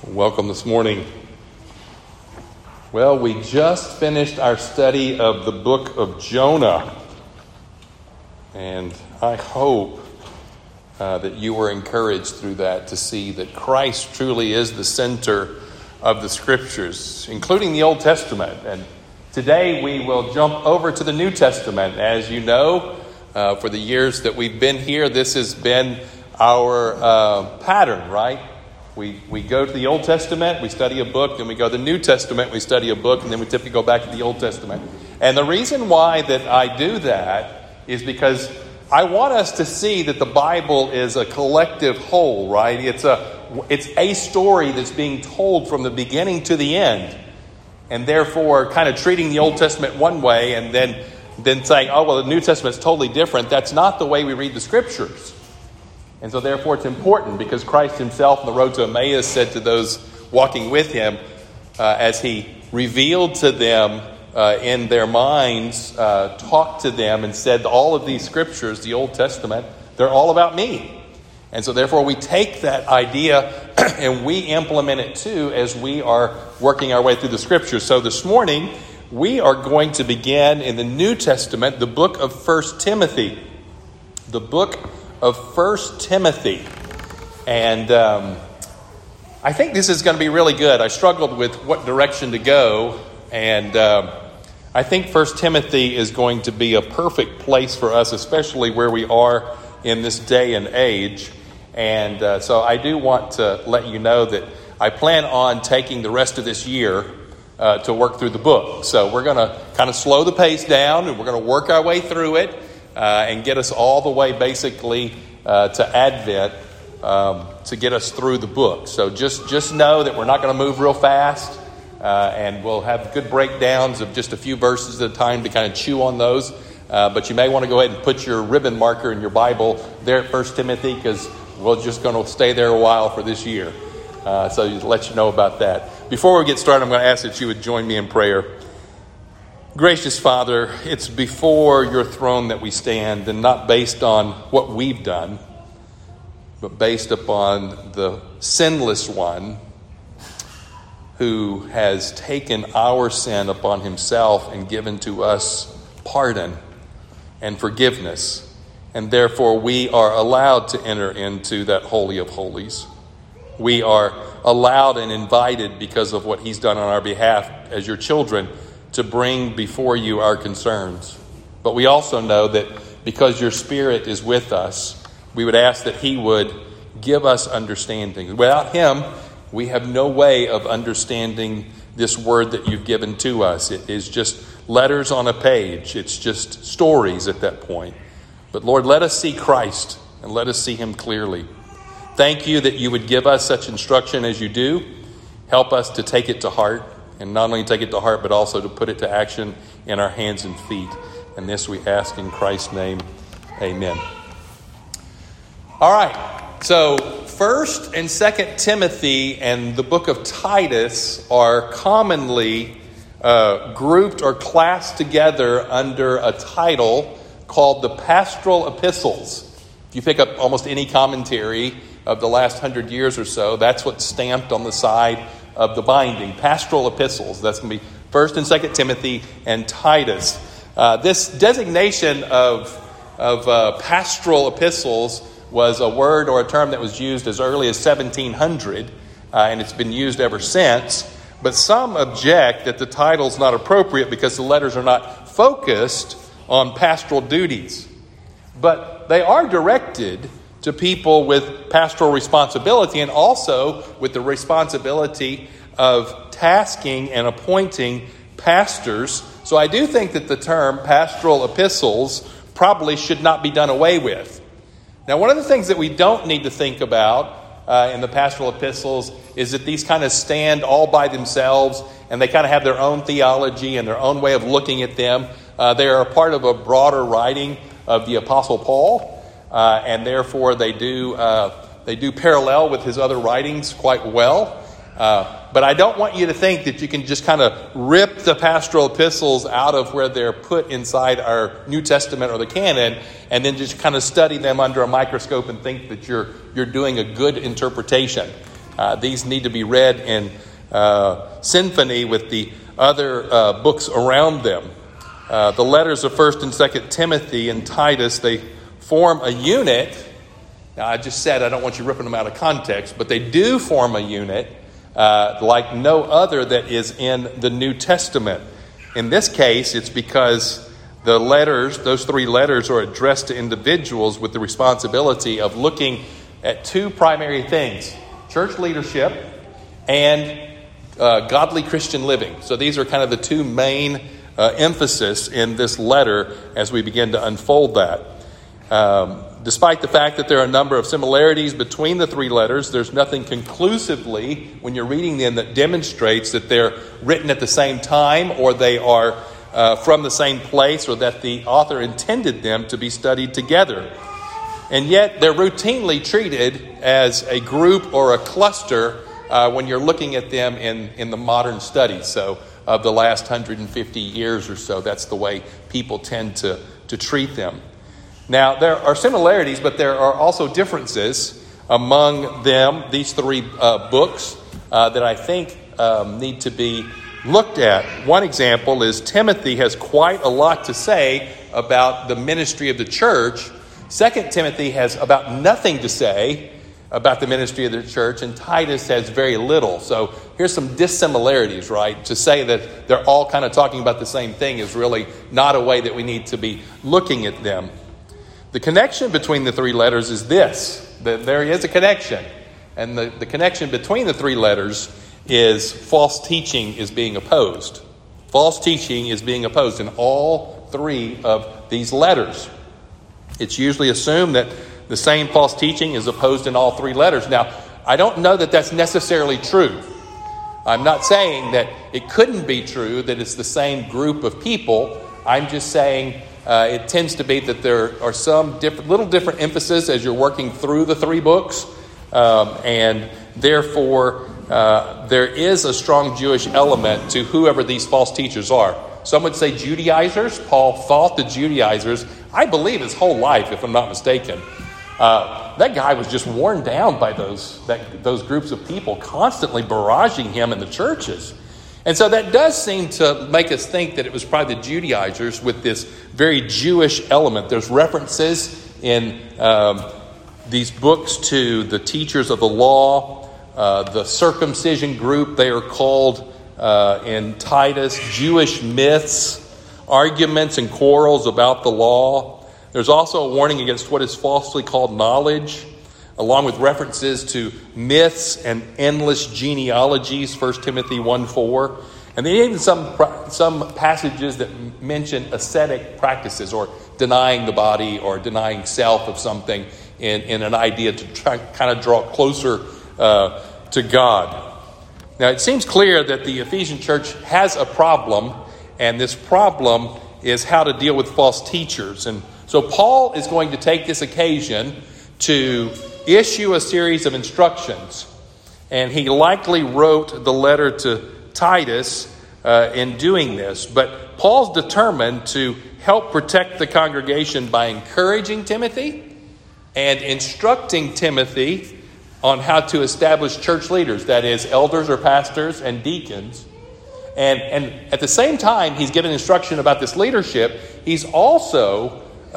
Welcome this morning. Well, we just finished our study of the book of Jonah. And I hope that you were encouraged through that to see that Christ truly is the center of the Scriptures, including the Old Testament. And today we will jump over to the New Testament. As you know, for the years that we've been here, this has been our pattern, right? We go to the Old Testament, we study a book, then we go to the New Testament, we study a book, and then we typically go back to the Old Testament. And the reason why that I do that is because I want us to see that the Bible is a collective whole, right? It's a story that's being told from the beginning to the end. And therefore, kind of treating the Old Testament one way and then saying, oh, well, the New Testament is totally different. That's not the way we read the Scriptures. And so therefore it's important because Christ himself on the road to Emmaus said to those walking with him, as he revealed to them in their minds, talked to them and said, all of these scriptures, the Old Testament, they're all about me. And so therefore we take that idea and we implement it too as we are working our way through the scriptures. So this morning we are going to begin in the New Testament, the book of 1 Timothy. The book of 1 Timothy. And I think this is going to be really good. I struggled with what direction to go. And I think 1 Timothy is going to be a perfect place for us, especially where we are in this day and age. And so I do want to let you know that I plan on taking the rest of this year to work through the book. So we're going to kind of slow the pace down and we're going to work our way through it. And get us all the way basically to Advent to get us through the book. So just know that we're not going to move real fast and we'll have good breakdowns of just a few verses at a time to kind of chew on those. But you may want to go ahead and put your ribbon marker in your Bible there at 1 Timothy because we're just going to stay there a while for this year. So to let you know about that. Before we get started, I'm going to ask that you would join me in prayer. Gracious Father, it's before your throne that we stand, and not based on what we've done, but based upon the sinless one who has taken our sin upon himself and given to us pardon and forgiveness. And therefore we are allowed to enter into that Holy of Holies. We are allowed and invited because of what he's done on our behalf as your children to bring before you our concerns. But we also know that because your Spirit is with us, we would ask that he would give us understanding. Without him, we have no way of understanding this word that you've given to us. It is just letters on a page. It's just stories at that point. But Lord, let us see Christ and let us see him clearly. Thank you that you would give us such instruction as you do. Help us to take it to heart. And not only take it to heart, but also to put it to action in our hands and feet. And this we ask in Christ's name. Amen. All right. So 1 and 2 Timothy and the book of Titus are commonly grouped or classed together under a title called the Pastoral Epistles. If you pick up almost any commentary of the last 100 years or so, that's what's stamped on the side of the binding, pastoral epistles. That's going to be 1 and 2 Timothy and Titus. This designation of pastoral epistles was a word or a term that was used as early as 1700, and it's been used ever since. But some object that the title's not appropriate because the letters are not focused on pastoral duties. But they are directed to people with pastoral responsibility and also with the responsibility of tasking and appointing pastors. So I do think that the term pastoral epistles probably should not be done away with. Now, one of the things that we don't need to think about in the pastoral epistles is that these kind of stand all by themselves and they kind of have their own theology and their own way of looking at them. They are a part of a broader writing of the Apostle Paul. And therefore they do parallel with his other writings quite well. But I don't want you to think that you can just kind of rip the pastoral epistles out of where they're put inside our New Testament or the canon and then just kind of study them under a microscope and think that you're doing a good interpretation. These need to be read in symphony with the other books around them. The letters of 1st and 2nd Timothy and Titus, they form a unit. Now, I just said I don't want you ripping them out of context, but they do form a unit like no other that is in the New Testament. In this case, it's because the letters, those 3 letters, are addressed to individuals with the responsibility of looking at 2 primary things: church leadership and godly Christian living. So these are kind of the 2 main emphasis in this letter as we begin to unfold that. Despite the fact that there are a number of similarities between the 3 letters, there's nothing conclusively when you're reading them that demonstrates that they're written at the same time or they are from the same place or that the author intended them to be studied together. And yet they're routinely treated as a group or a cluster when you're looking at them in the modern studies. So of the last 150 years or so, that's the way people tend to treat them. Now, there are similarities, but there are also differences among them, these 3 books, that I think need to be looked at. One example is Timothy has quite a lot to say about the ministry of the church. 2 Timothy has about nothing to say about the ministry of the church, and Titus has very little. So here's some dissimilarities, right? To say that they're all kind of talking about the same thing is really not a way that we need to be looking at them. The connection between the 3 letters is this, that there is a connection. And the connection between the 3 letters is false teaching is being opposed. False teaching is being opposed in all 3 of these letters. It's usually assumed that the same false teaching is opposed in all 3 letters. Now, I don't know that that's necessarily true. I'm not saying that it couldn't be true, that it's the same group of people. I'm just saying it tends to be that there are some little different emphasis as you're working through the 3 books. And therefore, there is a strong Jewish element to whoever these false teachers are. Some would say Judaizers. Paul thought the Judaizers, I believe his whole life, if I'm not mistaken. That guy was just worn down by those groups of people constantly barraging him in the churches. And so that does seem to make us think that it was probably the Judaizers with this very Jewish element. There's references in these books to the teachers of the law, the circumcision group, they are called in Titus, Jewish myths, arguments and quarrels about the law. There's also a warning against what is falsely called knowledge, along with references to myths and endless genealogies, 1 Timothy 1:4. And then even some passages that mention ascetic practices or denying the body or denying self of something in an idea to try kind of draw closer to God. Now, it seems clear that the Ephesian church has a problem, and this problem is how to deal with false teachers. And so Paul is going to take this occasion to issue a series of instructions. And he likely wrote the letter to Titus in doing this. But Paul's determined to help protect the congregation by encouraging Timothy and instructing Timothy on how to establish church leaders, that is, elders or pastors and deacons. And at the same time, he's given instruction about this leadership. He's also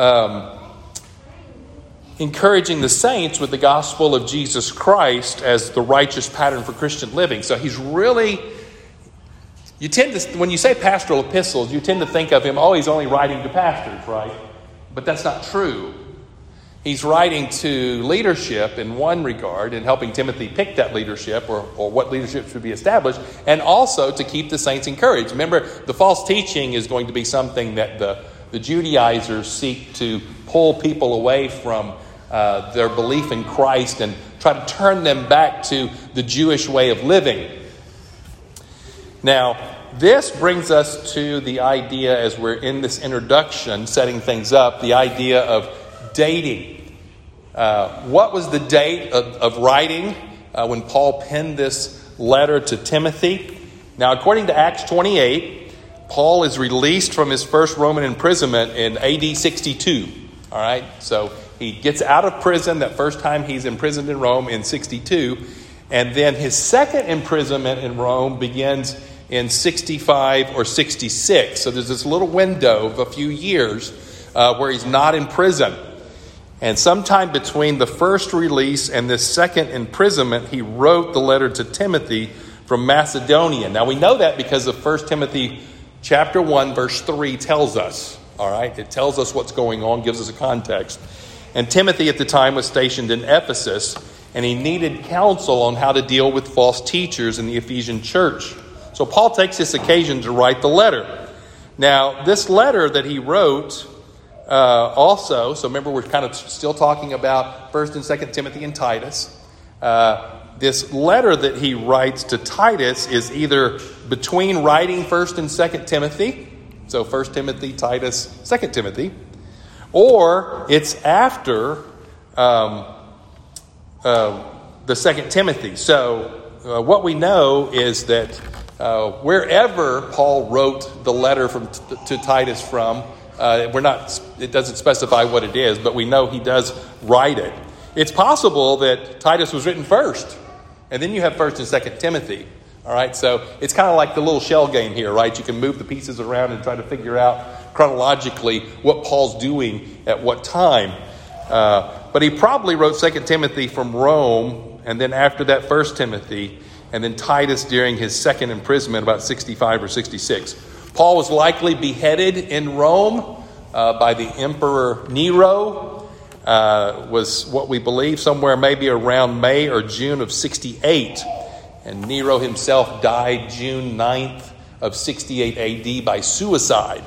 encouraging the saints with the gospel of Jesus Christ as the righteous pattern for Christian living. So he's really, you tend to, when you say pastoral epistles, you tend to think of him, he's only writing to pastors, right? But that's not true. He's writing to leadership in one regard and helping Timothy pick that leadership or what leadership should be established, and also to keep the saints encouraged. Remember, the false teaching is going to be something that the Judaizers seek to pull people away from their belief in Christ and try to turn them back to the Jewish way of living. Now, this brings us to the idea, as we're in this introduction, setting things up, the idea of dating. What was the date of writing when Paul penned this letter to Timothy? Now, according to Acts 28, Paul is released from his first Roman imprisonment in AD 62. All right, so he gets out of prison that first time he's imprisoned in Rome in 62. And then his second imprisonment in Rome begins in 65 or 66. So there's this little window of a few years where he's not in prison. And sometime between the first release and this second imprisonment, he wrote the letter to Timothy from Macedonia. Now we know that because of 1 Timothy chapter 1, verse 3 tells us. All right, it tells us what's going on, gives us a context. And Timothy at the time was stationed in Ephesus, and he needed counsel on how to deal with false teachers in the Ephesian church. So Paul takes this occasion to write the letter. Now, this letter that he wrote also, so remember we're kind of still talking about 1 and 2 Timothy and Titus. This letter that he writes to Titus is either between writing 1 and 2 Timothy, so 1 Timothy, Titus, 2 Timothy, or it's after the 2 Timothy. So what we know is that wherever Paul wrote the letter to Titus from, it doesn't specify what it is, but we know he does write it. It's possible that Titus was written first, and then you have 1 and 2 Timothy. All right, so it's kind of like the little shell game here, right? You can move the pieces around and try to figure out chronologically what Paul's doing at what time. But he probably wrote 2 Timothy from Rome, and then after that 1 Timothy, and then Titus during his second imprisonment, about 65 or 66. Paul was likely beheaded in Rome by the Emperor Nero. Was what we believe somewhere maybe around May or June of 68. And Nero himself died June 9th of 68 AD by suicide.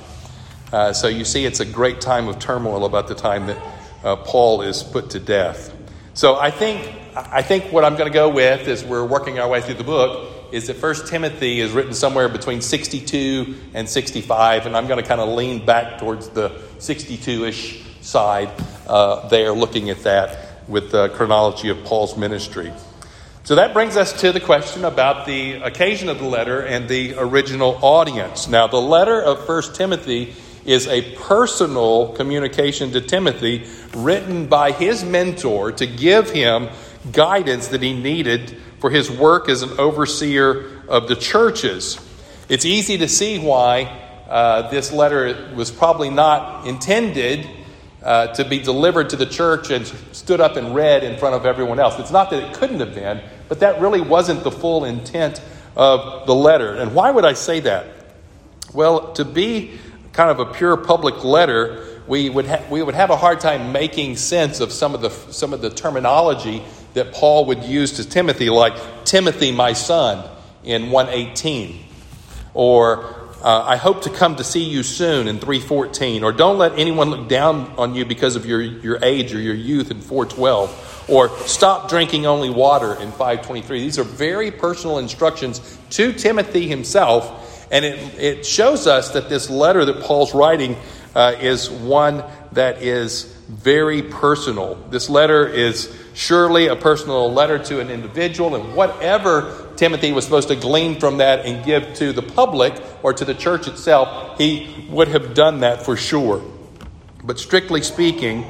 So you see, it's a great time of turmoil about the time that Paul is put to death. So I think what I'm going to go with as we're working our way through the book is that 1 Timothy is written somewhere between 62 and 65, and I'm going to kind of lean back towards the 62-ish side there, looking at that with the chronology of Paul's ministry. So that brings us to the question about the occasion of the letter and the original audience. Now, the letter of 1 Timothy is a personal communication to Timothy written by his mentor to give him guidance that he needed for his work as an overseer of the churches. It's easy to see why this letter was probably not intended to be delivered to the church and stood up and read in front of everyone else. It's not that it couldn't have been, but that really wasn't the full intent of the letter. And why would I say that? Well, to be kind of a pure public letter, we would have a hard time making sense of some of the terminology that Paul would use to Timothy, like Timothy, my son, in 1:18, or I hope to come to see you soon in 3:14, or don't let anyone look down on you because of your age or your youth in 4:12, or stop drinking only water in 5:23. These are very personal instructions to Timothy himself, and it shows us that this letter that Paul's writing is one that is very personal. This letter is surely a personal letter to an individual, and whatever Timothy was supposed to glean from that and give to the public or to the church itself, he would have done that for sure. But strictly speaking,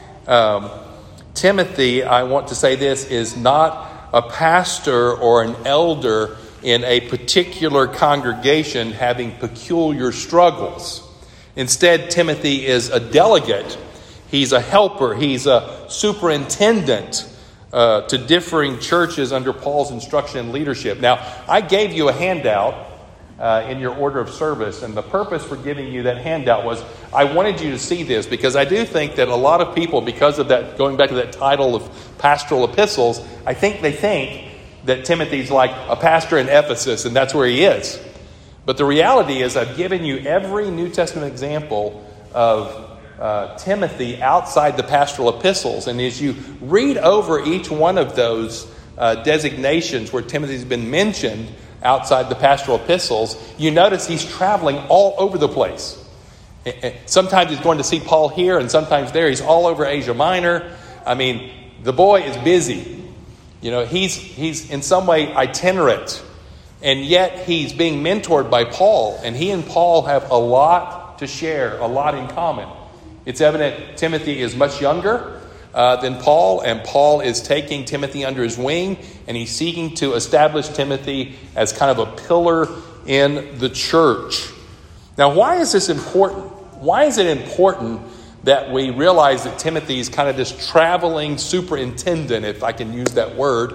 Timothy, I want to say this, is not a pastor or an elder in a particular congregation having peculiar struggles. Instead, Timothy is a delegate. He's a helper. He's a superintendent to differing churches under Paul's instruction and leadership. Now, I gave you a handout in your order of service, and the purpose for giving you that handout was I wanted you to see this, because I do think that a lot of people, because of that, going back to that title of pastoral epistles, I think they think that Timothy's like a pastor in Ephesus, and that's where he is. But the reality is I've given you every New Testament example of Timothy outside the pastoral epistles. And as you read over each one of those designations where Timothy's been mentioned outside the pastoral epistles, you notice he's traveling all over the place. Sometimes he's going to see Paul here, and sometimes there. He's all over Asia Minor. I mean, the boy is busy. You know, he's in some way itinerant. And yet he's being mentored by Paul, and he and Paul have a lot to share, a lot in common. It's evident Timothy is much younger. than Paul, and Paul is taking Timothy under his wing, and he's seeking to establish Timothy as kind of a pillar in the church. Now, why is this important? Why is it important that we realize that Timothy is kind of this traveling superintendent, if I can use that word?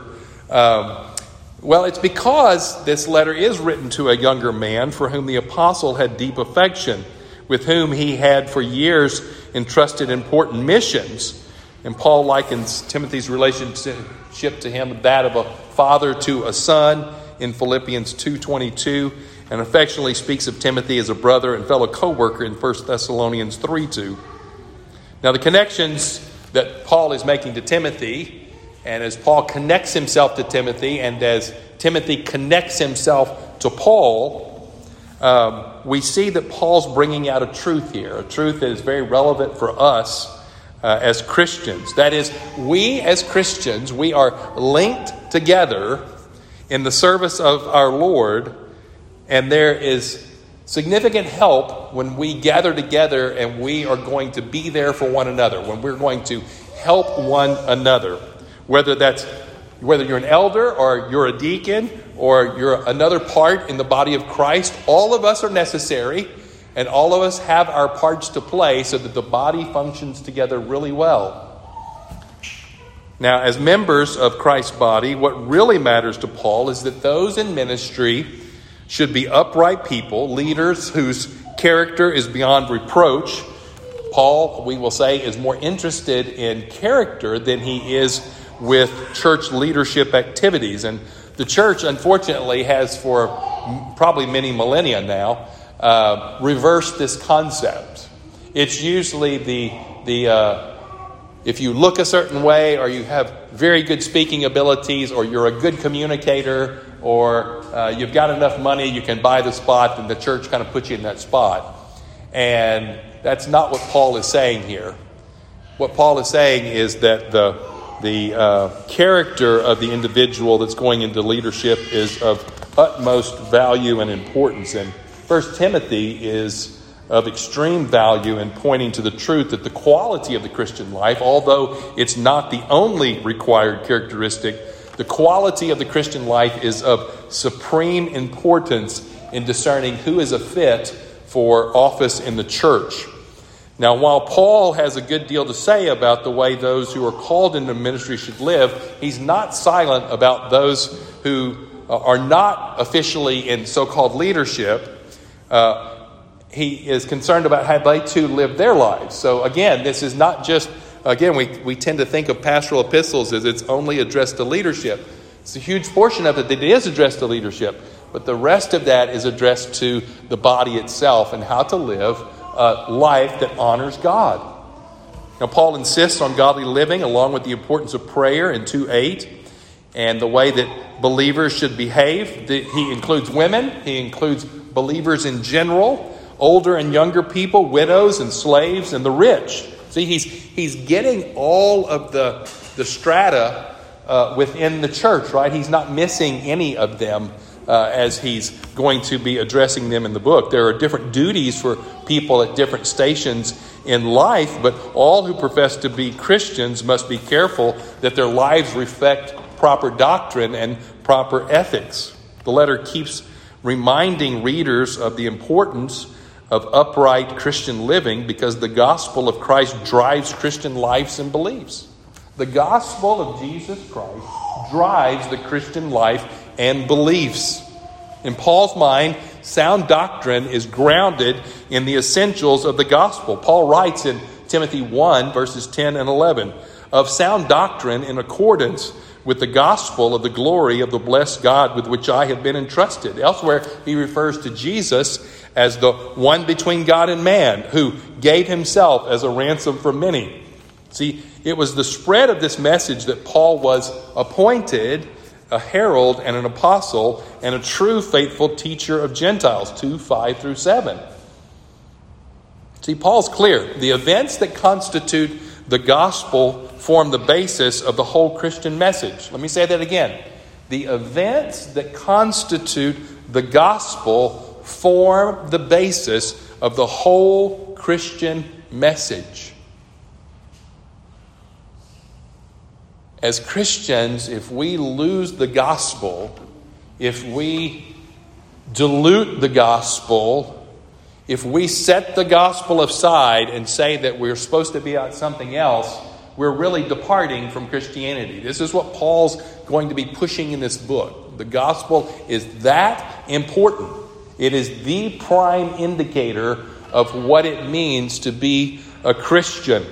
Well, it's because this letter is written to a younger man for whom the apostle had deep affection, with whom he had for years entrusted important missions. And Paul likens Timothy's relationship to him that of a father to a son in Philippians 2:22, and affectionately speaks of Timothy as a brother and fellow co-worker in 1 Thessalonians 3:2. Now, the connections that Paul is making to Timothy, and as Paul connects himself to Timothy, and as Timothy connects himself to Paul, we see that Paul's bringing out a truth here, a truth that is very relevant for us as Christians. That is, we as Christians, we are linked together in the service of our Lord, and there is significant help when we gather together and we are going to be there for one another, when we're going to help one another. Whether you're an elder or you're a deacon or you're another part in the body of Christ, all of us are necessary and all of us have our parts to play so that the body functions together really well. Now, as members of Christ's body, what really matters to Paul is that those in ministry should be upright people, leaders whose character is beyond reproach. Paul, we will say, is more interested in character than he is with church leadership activities. And the church, unfortunately, has for probably many millennia now reversed this concept. It's usually the if you look a certain way, or you have very good speaking abilities, or you're a good communicator, or you've got enough money, you can buy the spot, and the church kind of puts you in that spot. And that's not what Paul is saying here. What Paul is saying is that the character of the individual that's going into leadership is of utmost value and importance. And 1 Timothy is of extreme value in pointing to the truth that the quality of the Christian life, although it's not the only required characteristic, the quality of the Christian life is of supreme importance in discerning who is a fit for office in the church. Now, while Paul has a good deal to say about the way those who are called into ministry should live, he's not silent about those who are not officially in so-called leadership. He is concerned about how they too live their lives. So again, this is not just, we tend to think of pastoral epistles as it's only addressed to leadership. It's a huge portion of it that is addressed to leadership, but the rest of that is addressed to the body itself and how to live a life that honors God. Now, Paul insists on godly living along with the importance of prayer in 2:8 and the way that believers should behave. He includes women. He includes believers in general, older and younger people, widows and slaves, and the rich. See, he's getting all of the strata within the church, right? He's not missing any of them as he's going to be addressing them in the book. There are different duties for people at different stations in life, but all who profess to be Christians must be careful that their lives reflect proper doctrine and proper ethics. The letter keeps reminding readers of the importance of upright Christian living because the gospel of Christ drives Christian lives and beliefs. The gospel of Jesus Christ drives the Christian life and beliefs. In Paul's mind, sound doctrine is grounded in the essentials of the gospel. Paul writes in Timothy 1, verses 10 and 11, of sound doctrine in accordance with the gospel of the glory of the blessed God with which I have been entrusted. Elsewhere, he refers to Jesus as the one between God and man who gave himself as a ransom for many. See, it was the spread of this message that Paul was appointed a herald and an apostle and a true faithful teacher of Gentiles, 2:5-7. See, Paul's clear. The events that constitute the gospel form the basis of the whole Christian message. Let me say that again. The events that constitute the gospel form the basis of the whole Christian message. as Christians, if we lose the gospel, if we dilute the gospel, if we set the gospel aside and say that we're supposed to be about something else, we're really departing from Christianity. This is what Paul's going to be pushing in this book. The gospel is that important. It is the prime indicator of what it means to be a Christian.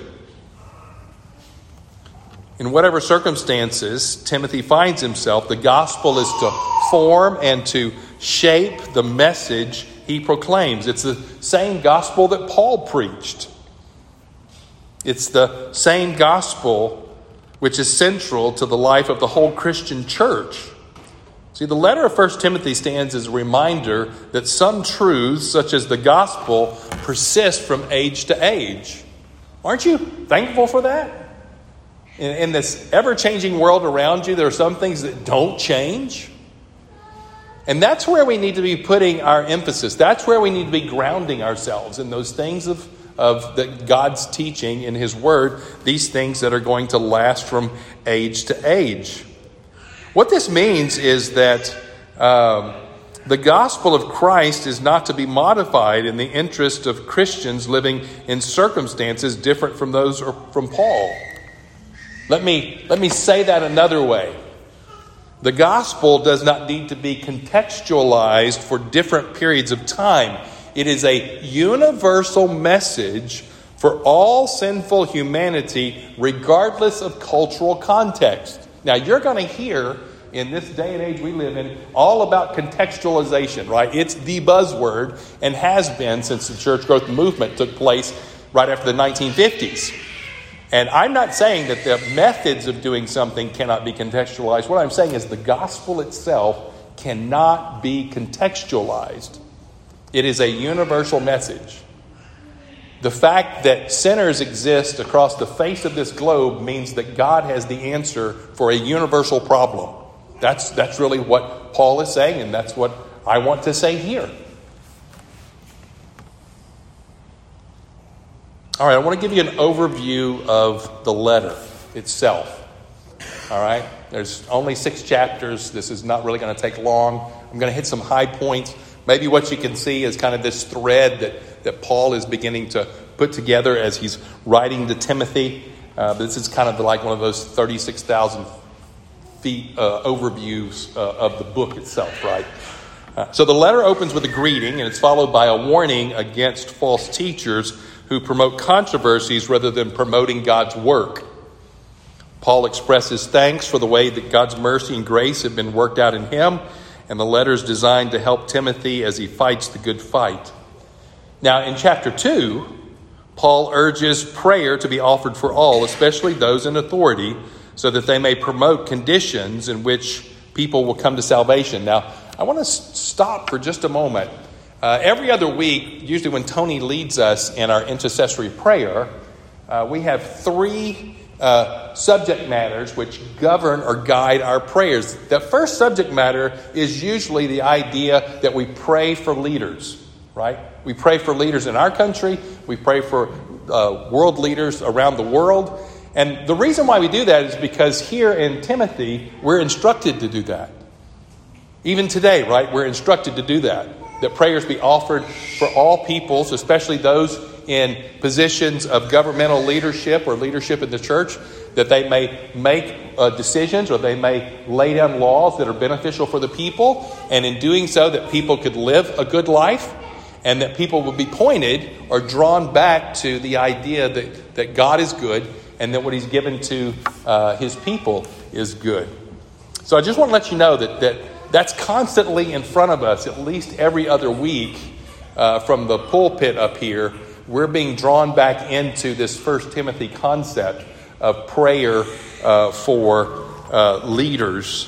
In whatever circumstances Timothy finds himself, the gospel is to form and to shape the message he proclaims. It's the same gospel that Paul preached. It's the same gospel which is central to the life of the whole Christian church. See, the letter of 1 Timothy stands as a reminder that some truths, such as the gospel, persist from age to age. Aren't you thankful for that? In this ever-changing world around you, there are some things that don't change. And that's where we need to be putting our emphasis. That's where we need to be grounding ourselves in those things of God's teaching in His Word, these things that are going to last from age to age. What this means is that the gospel of Christ is not to be modified in the interest of Christians living in circumstances different from those from Paul. Let me say that another way. The gospel does not need to be contextualized for different periods of time. It is a universal message for all sinful humanity, regardless of cultural context. Now, you're going to hear in this day and age we live in all about contextualization, right? It's the buzzword and has been since the church growth movement took place right after the 1950s. And I'm not saying that the methods of doing something cannot be contextualized. What I'm saying is the gospel itself cannot be contextualized. It is a universal message. The fact that sinners exist across the face of this globe means that God has the answer for a universal problem. That's really what Paul is saying, and that's what I want to say here. All right, I want to give you an overview of the letter itself. All right, there's only 6 chapters. This is not really going to take long. I'm going to hit some high points. Maybe what you can see is kind of this thread that Paul is beginning to put together as he's writing to Timothy. This is kind of like one of those 36,000 feet overviews of the book itself, right? So the letter opens with a greeting, and it's followed by a warning against false teachers who promote controversies rather than promoting God's work. Paul expresses thanks for the way that God's mercy and grace have been worked out in him, and the letter is designed to help Timothy as he fights the good fight. Now, in chapter 2, Paul urges prayer to be offered for all, especially those in authority, so that they may promote conditions in which people will come to salvation. Now, I want to stop for just a moment. Every other week, usually when Tony leads us in our intercessory prayer, we have 3 subject matters which govern or guide our prayers. The first subject matter is usually the idea that we pray for leaders, right? We pray for leaders in our country. We pray for world leaders around the world. And the reason why we do that is because here in Timothy, we're instructed to do that. Even today, right, we're instructed to do that. That prayers be offered for all peoples, especially those in positions of governmental leadership or leadership in the church, that they may make decisions or they may lay down laws that are beneficial for the people. And in doing so, that people could live a good life and that people will be pointed or drawn back to the idea that God is good and that what He's given to His people is good. So I just want to let you know that's constantly in front of us, at least every other week from the pulpit up here. We're being drawn back into this 1 Timothy concept of prayer for leaders.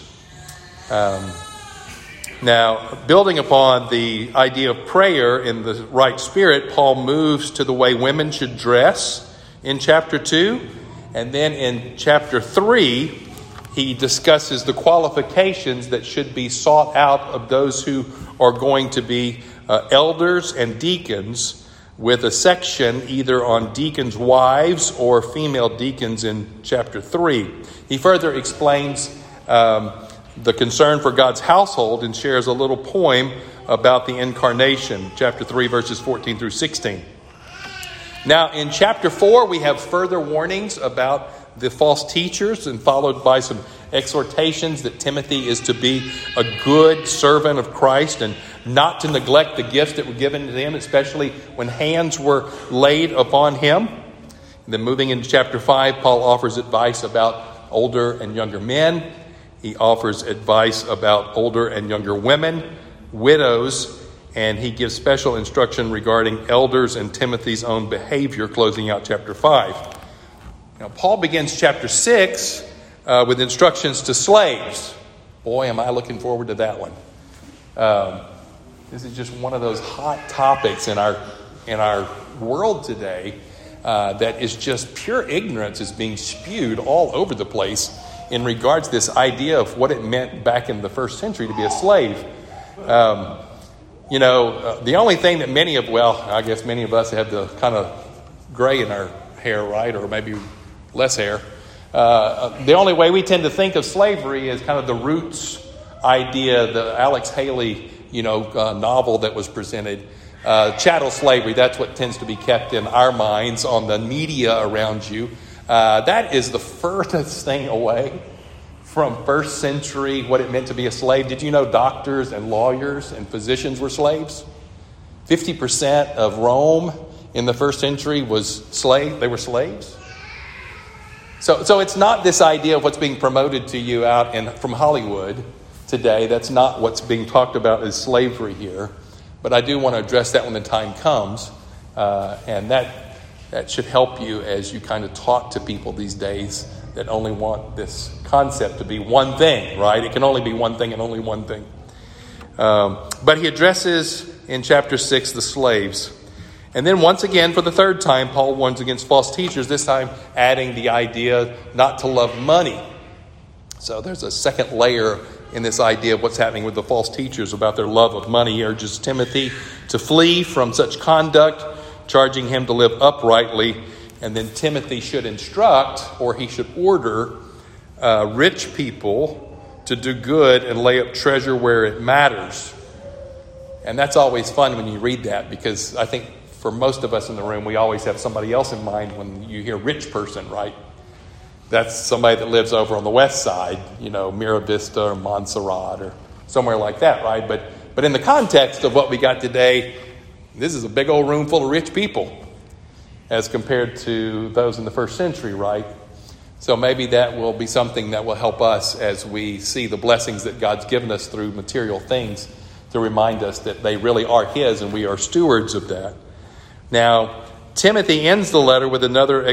Now, building upon the idea of prayer in the right spirit, Paul moves to the way women should dress in chapter 2. And then in chapter 3, he discusses the qualifications that should be sought out of those who are going to be elders and deacons with a section either on deacons' wives or female deacons in chapter 3. He further explains the concern for God's household and shares a little poem about the incarnation, chapter 3, verses 14 through 16. Now, in chapter 4, we have further warnings about the false teachers, and followed by some exhortations that Timothy is to be a good servant of Christ and not to neglect the gifts that were given to him, especially when hands were laid upon him. And then moving into chapter 5, Paul offers advice about older and younger men. He offers advice about older and younger women, widows, and he gives special instruction regarding elders and Timothy's own behavior, closing out chapter 5. Now, Paul begins chapter 6 with instructions to slaves. Boy, am I looking forward to that one. This is just one of those hot topics in our world today that is just pure ignorance is being spewed all over the place in regards to this idea of what it meant back in the first century to be a slave. The only thing that many of us have the kind of gray in our hair, right? Or maybe less hair. The only way we tend to think of slavery is kind of the roots idea, the Alex Haley, novel that was presented. Chattel slavery, that's what tends to be kept in our minds on the media around you. That is the furthest thing away from first century, what it meant to be a slave. Did you know doctors and lawyers and physicians were slaves? 50% of Rome in the first century was slave. They were slaves. So it's not this idea of what's being promoted to you out from Hollywood today. That's not what's being talked about as slavery here. But I do want to address that when the time comes. And that should help you as you kind of talk to people these days that only want this concept to be one thing, right? It can only be one thing and only one thing. But he addresses in chapter 6 the slaves. And then once again, for the third time, Paul warns against false teachers, this time adding the idea not to love money. So there's a second layer in this idea of what's happening with the false teachers about their love of money. He urges Timothy to flee from such conduct, charging him to live uprightly. And then Timothy should instruct, or he should order, rich people to do good and lay up treasure where it matters. And that's always fun when you read that, because I think for most of us in the room, we always have somebody else in mind when you hear rich person, right? That's somebody that lives over on the west side, Mira Vista or Montserrat or somewhere like that, right? But in the context of what we got today, this is a big old room full of rich people as compared to those in the first century, right? So maybe that will be something that will help us as we see the blessings that God's given us through material things to remind us that they really are His and we are stewards of that. Now, Timothy ends the letter with another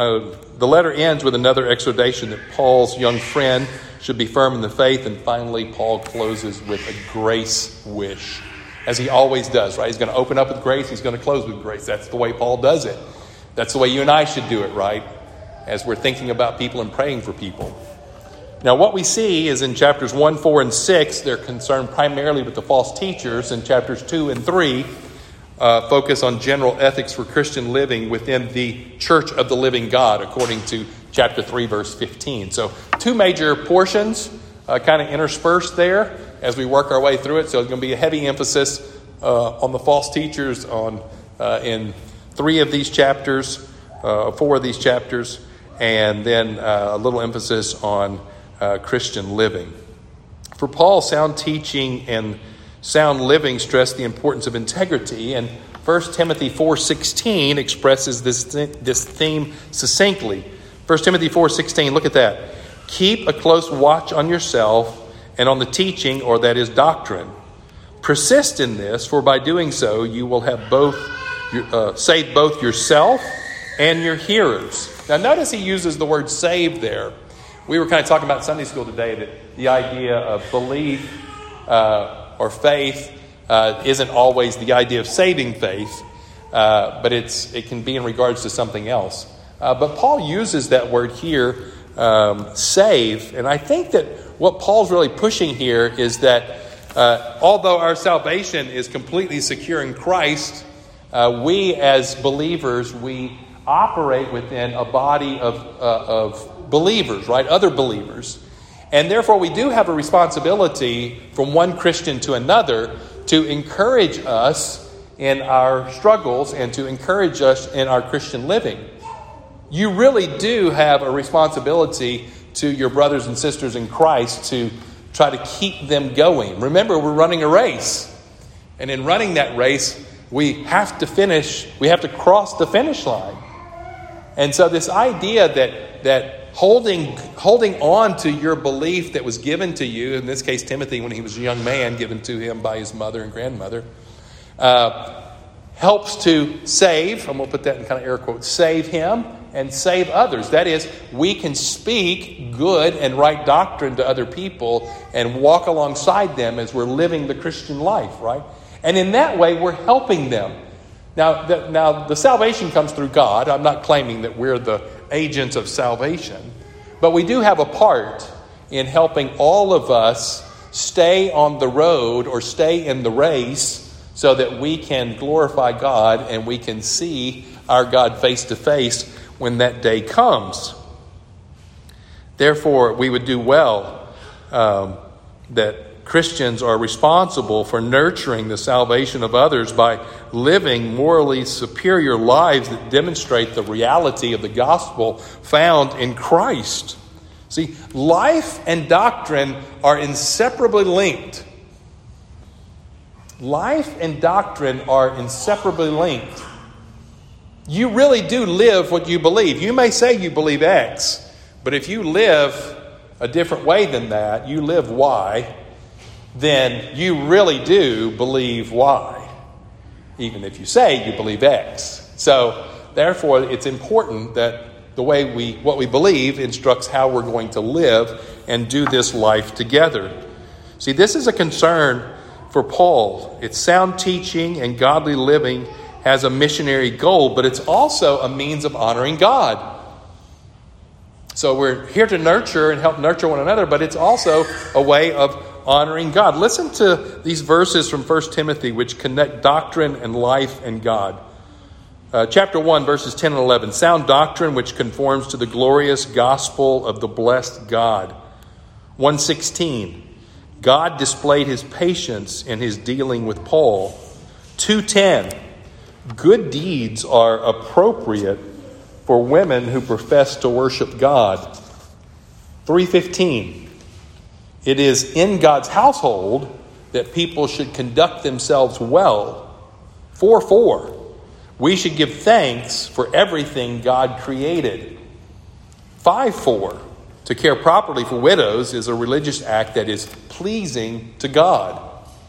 exhortation that Paul's young friend should be firm in the faith. And finally, Paul closes with a grace wish, as he always does, right? He's going to open up with grace. He's going to close with grace. That's the way Paul does it. That's the way you and I should do it, right? As we're thinking about people and praying for people. Now, what we see is in chapters 1, 4, and 6, they're concerned primarily with the false teachers. In chapters 2 and 3, focus on general ethics for Christian living within the church of the living God, according to chapter 3, verse 15. So 2 major portions kind of interspersed there as we work our way through it. So it's going to be a heavy emphasis on the false teachers in 3 of these chapters, 4 of these chapters, and then a little emphasis on Christian living. For Paul, sound teaching and sound living stress the importance of integrity, and 1 Timothy 4:16 expresses this theme succinctly. 1 Timothy 4:16, look at that. Keep a close watch on yourself and on the teaching, or that is doctrine. Persist in this, for by doing so you will have save both yourself and your hearers. Now notice he uses the word save there. We were kind of talking about Sunday school today that the idea of belief or faith isn't always the idea of saving faith, but it can be in regards to something else. But Paul uses that word here, save, and I think that what Paul's really pushing here is that although our salvation is completely secure in Christ, we as believers, we operate within a body of believers, right? Other believers. And therefore, we do have a responsibility from one Christian to another to encourage us in our struggles and to encourage us in our Christian living. You really do have a responsibility to your brothers and sisters in Christ to try to keep them going. Remember, we're running a race. And in running that race, we have to cross the finish line. And so this idea that holding on to your belief that was given to you, in this case Timothy when he was a young man, given to him by his mother and grandmother, helps to save, I'm going to put that in kind of air quotes, save him and save others. That is, we can speak good and right doctrine to other people and walk alongside them as we're living the Christian life, right? And in that way, we're helping them. Now, the salvation comes through God. I'm not claiming that we're the agents of salvation, but we do have a part in helping all of us stay on the road or stay in the race so that we can glorify God and we can see our God face to face when that day comes. Therefore, we would do well that Christians are responsible for nurturing the salvation of others by living morally superior lives that demonstrate the reality of the gospel found in Christ. See, life and doctrine are inseparably linked. Life and doctrine are inseparably linked. You really do live what you believe. You may say you believe X, but if you live a different way than that, you live Y, then you really do believe Y, even if you say you believe X. So, therefore, it's important that what we believe instructs how we're going to live and do this life together. See, this is a concern for Paul. It's sound teaching and godly living has a missionary goal, but it's also a means of honoring God. So we're here to nurture and help nurture one another, but it's also a way of honoring God. Listen to these verses from 1 Timothy which connect doctrine and life and God. Chapter 1, verses 10 and 11. Sound doctrine which conforms to the glorious gospel of the blessed God. 1:16. God displayed his patience in his dealing with Paul. 2:10. Good deeds are appropriate for women who profess to worship God. 3:15. It is in God's household that people should conduct themselves well. 4:4. We should give thanks for everything God created. 5:4. To care properly for widows is a religious act that is pleasing to God.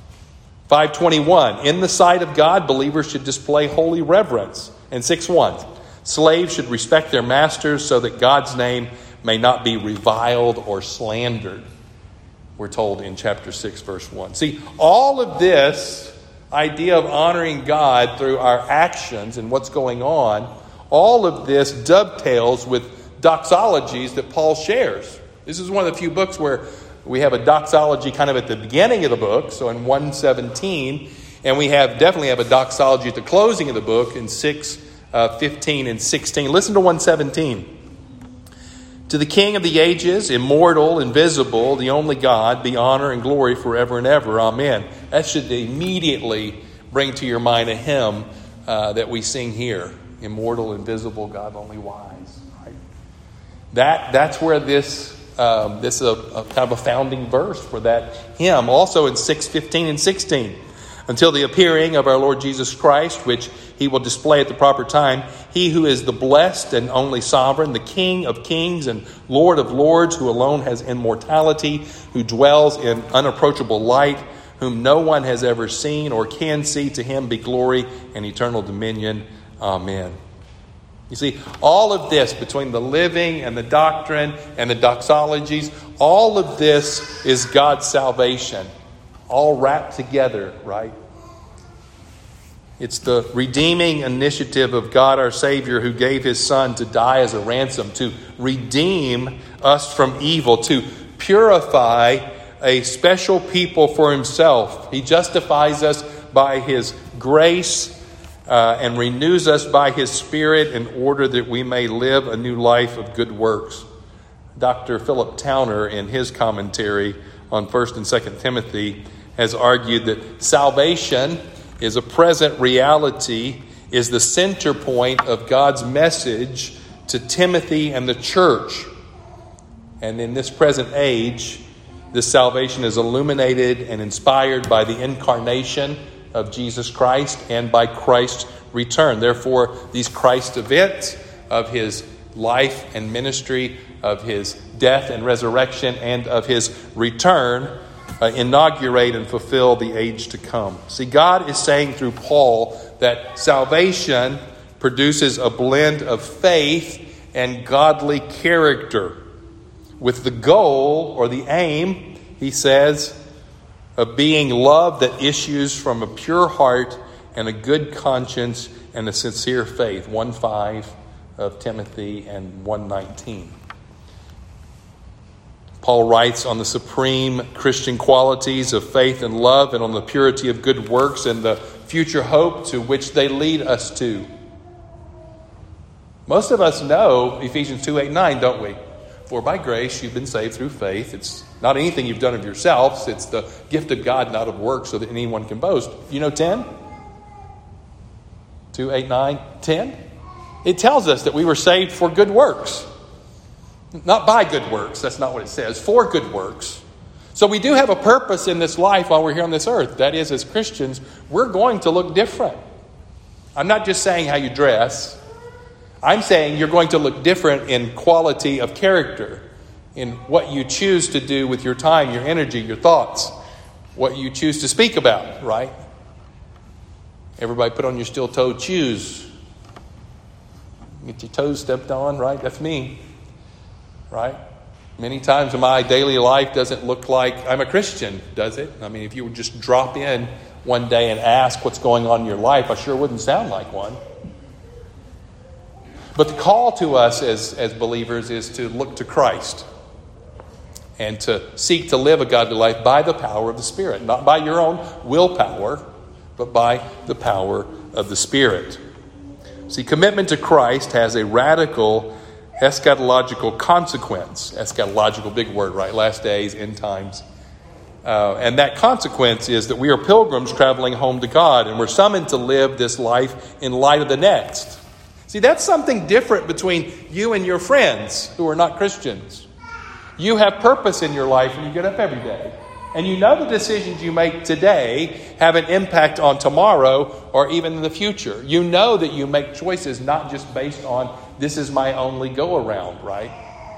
5:21. In the sight of God, believers should display holy reverence. And 6:1. Slaves should respect their masters so that God's name may not be reviled or slandered. We're told in chapter 6, verse 1. See, all of this idea of honoring God through our actions and what's going on, all of this dovetails with doxologies that Paul shares. This is one of the few books where we have a doxology kind of at the beginning of the book, so in 1:17, and we definitely have a doxology at the closing of the book in 6:15 and 16. Listen to 1:17. To the King of the ages, immortal, invisible, the only God, be honor and glory forever and ever. Amen. That should immediately bring to your mind a hymn that we sing here. Immortal, invisible, God only wise. Right? That's where this is a kind of a founding verse for that hymn. Also in 6:15 and 16. Until the appearing of our Lord Jesus Christ, which he will display at the proper time, he who is the blessed and only sovereign, the King of kings and Lord of lords, who alone has immortality, who dwells in unapproachable light, whom no one has ever seen or can see, to him be glory and eternal dominion. Amen. You see, all of this, between the living and the doctrine and the doxologies, all of this is God's salvation. All wrapped together, right? It's the redeeming initiative of God our Savior, who gave his Son to die as a ransom, to redeem us from evil, to purify a special people for himself. He justifies us by his grace and renews us by his Spirit in order that we may live a new life of good works. Dr. Philip Towner, in his commentary on 1 and 2 Timothy, has argued that salvation is a present reality, is the center point of God's message to Timothy and the church. And in this present age, this salvation is illuminated and inspired by the incarnation of Jesus Christ and by Christ's return. Therefore, these Christ events of his life and ministry, of his death and resurrection, and of his return inaugurate and fulfill the age to come. See, God is saying through Paul that salvation produces a blend of faith and godly character, with the goal or the aim, he says, of being love that issues from a pure heart and a good conscience and a sincere faith. 1:5 of Timothy and 1:19. Paul writes on the supreme Christian qualities of faith and love, and on the purity of good works and the future hope to which they lead us to. Most of us know Ephesians 2:8-9, don't we? For by grace you've been saved through faith. It's not anything you've done of yourselves. It's the gift of God, not of works, so that anyone can boast. You know 10? 2:8-9-10? It tells us that we were saved for good works. Not by good works. That's not what it says. For good works. So we do have a purpose in this life while we're here on this earth. That is, as Christians, we're going to look different. I'm not just saying how you dress. I'm saying you're going to look different in quality of character, in what you choose to do with your time, your energy, your thoughts, what you choose to speak about, right? Everybody put on your steel-toed shoes. Get your toes stepped on, right? That's me, right? Many times in my daily life doesn't look like I'm a Christian, does it? I mean, if you would just drop in one day and ask what's going on in your life, I sure wouldn't sound like one. But the call to us as believers is to look to Christ and to seek to live a godly life by the power of the Spirit. Not by your own willpower, but by the power of the Spirit. See, commitment to Christ has a radical eschatological consequence. Eschatological, big word, right? Last days, end times. And that consequence is that we are pilgrims traveling home to God, and we're summoned to live this life in light of the next. See, that's something different between you and your friends who are not Christians. You have purpose in your life when you get up every day. And you know the decisions you make today have an impact on tomorrow or even in the future. You know that you make choices not just based on this is my only go-around, right?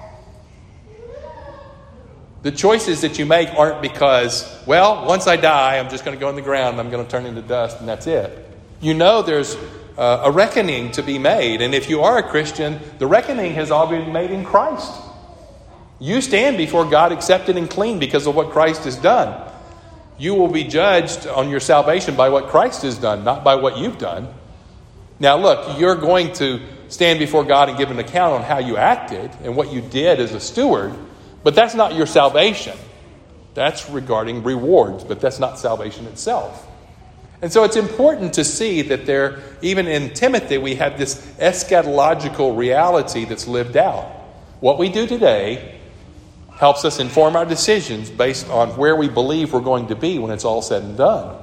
The choices that you make aren't because, well, once I die, I'm just going to go in the ground and I'm going to turn into dust and that's it. You know there's a reckoning to be made. And if you are a Christian, the reckoning has already been made in Christ. You stand before God accepted and clean because of what Christ has done. You will be judged on your salvation by what Christ has done, not by what you've done. Now look, you're going to stand before God and give an account on how you acted and what you did as a steward, but that's not your salvation. That's regarding rewards, but that's not salvation itself. And so it's important to see that there, even in Timothy, we have this eschatological reality that's lived out. What we do today helps us inform our decisions based on where we believe we're going to be when it's all said and done.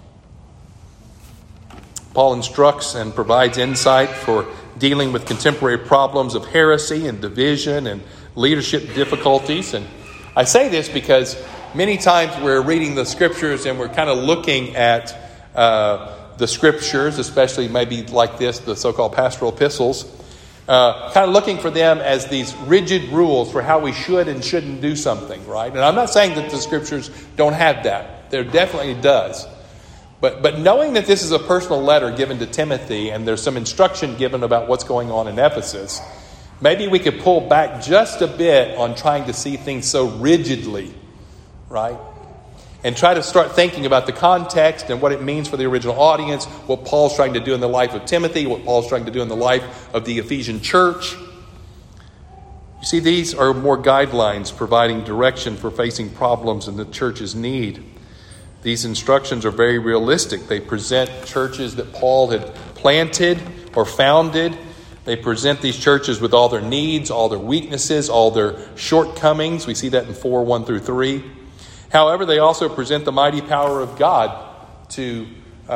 Paul instructs and provides insight for dealing with contemporary problems of heresy and division and leadership difficulties. And I say this because many times we're reading the scriptures and we're kind of looking at the scriptures, especially maybe like this, the so-called pastoral epistles, kind of looking for them as these rigid rules for how we should and shouldn't do something, right? And I'm not saying that the scriptures don't have that. There definitely does. But knowing that this is a personal letter given to Timothy and there's some instruction given about what's going on in Ephesus, maybe we could pull back just a bit on trying to see things so rigidly, right? And try to start thinking about the context and what it means for the original audience, what Paul's trying to do in the life of Timothy, what Paul's trying to do in the life of the Ephesian church. You see, these are more guidelines providing direction for facing problems in the church's need. These instructions are very realistic. They present churches that Paul had planted or founded. They present these churches with all their needs, all their weaknesses, all their shortcomings. We see that in 4:1-3. However, they also present the mighty power of God to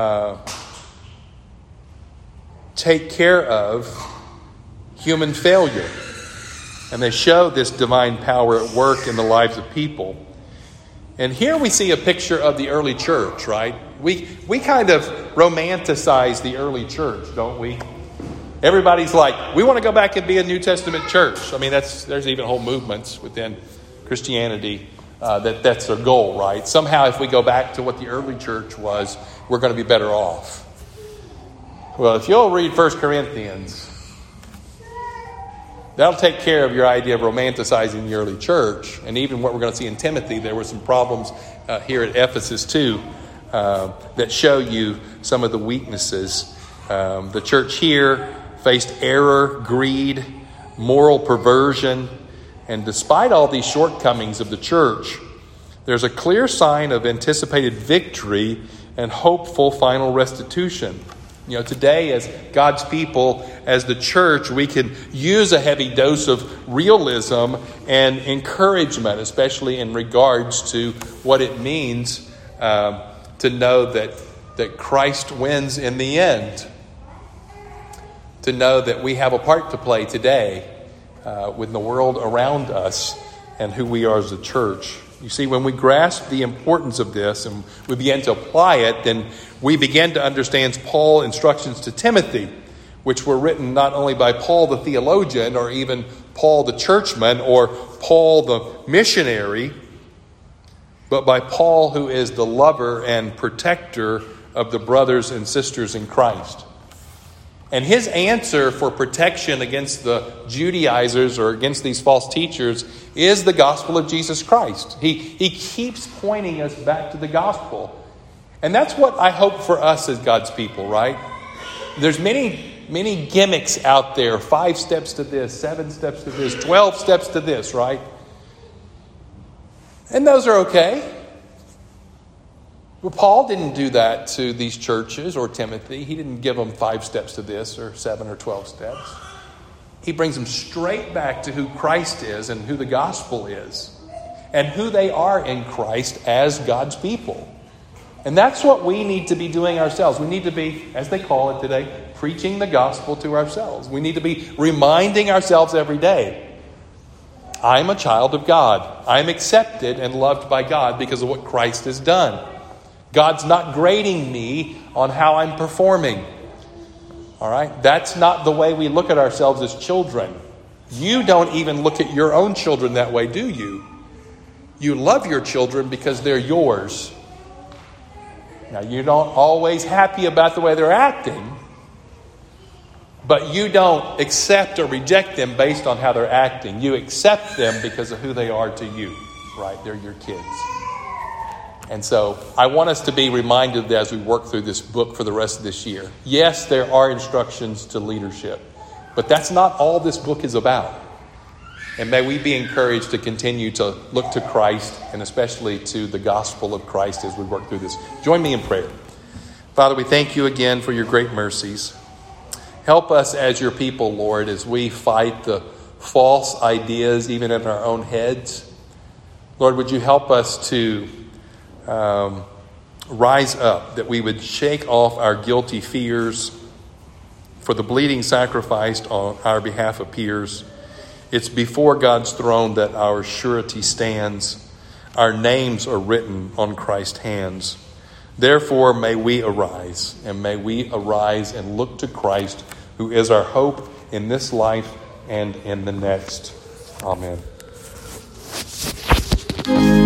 take care of human failure. And they show this divine power at work in the lives of people. And here we see a picture of the early church, right? We kind of romanticize the early church, don't we? Everybody's like, we want to go back and be a New Testament church. I mean, there's even whole movements within Christianity that's their goal, right? Somehow if we go back to what the early church was, we're going to be better off. Well, if you'll read 1 Corinthians, that'll take care of your idea of romanticizing the early church. And even what we're going to see in Timothy, there were some problems here at Ephesus too that show you some of the weaknesses. The church here faced error, greed, moral perversion. And despite all these shortcomings of the church, there's a clear sign of anticipated victory and hopeful final restitution. You know, today as God's people, as the church, we can use a heavy dose of realism and encouragement, especially in regards to what it means to know that Christ wins in the end. To know that we have a part to play today with the world around us and who we are as a church. You see, when we grasp the importance of this and we begin to apply it, then we begin to understand Paul's instructions to Timothy, which were written not only by Paul the theologian or even Paul the churchman or Paul the missionary, but by Paul who is the lover and protector of the brothers and sisters in Christ. And his answer for protection against the Judaizers or against these false teachers is the gospel of Jesus Christ. He keeps pointing us back to the gospel. And that's what I hope for us as God's people, right? There's many gimmicks out there. 5 steps to this, 7 steps to this, 12 steps to this, right? And those are okay. Well, Paul didn't do that to these churches or Timothy. He didn't give them 5 steps to this or 7 or 12 steps. He brings them straight back to who Christ is and who the gospel is and who they are in Christ as God's people. And that's what we need to be doing ourselves. We need to be, as they call it today, preaching the gospel to ourselves. We need to be reminding ourselves every day, I'm a child of God. I'm accepted and loved by God because of what Christ has done. God's not grading me on how I'm performing. All right? That's not the way we look at ourselves as children. You don't even look at your own children that way, do you? You love your children because they're yours. Now, you're not always happy about the way they're acting, but you don't accept or reject them based on how they're acting. You accept them because of who they are to you, right? They're your kids. And so I want us to be reminded as we work through this book for the rest of this year. Yes, there are instructions to leadership, but that's not all this book is about. And may we be encouraged to continue to look to Christ and especially to the gospel of Christ as we work through this. Join me in prayer. Father, we thank you again for your great mercies. Help us as your people, Lord, as we fight the false ideas even in our own heads. Lord, would you help us to rise up, that we would shake off our guilty fears, for the bleeding sacrificed on our behalf appears. It's before God's throne that our surety stands. Our names are written on Christ's hands. Therefore, may we arise, and may we arise and look to Christ, who is our hope in this life and in the next. Amen.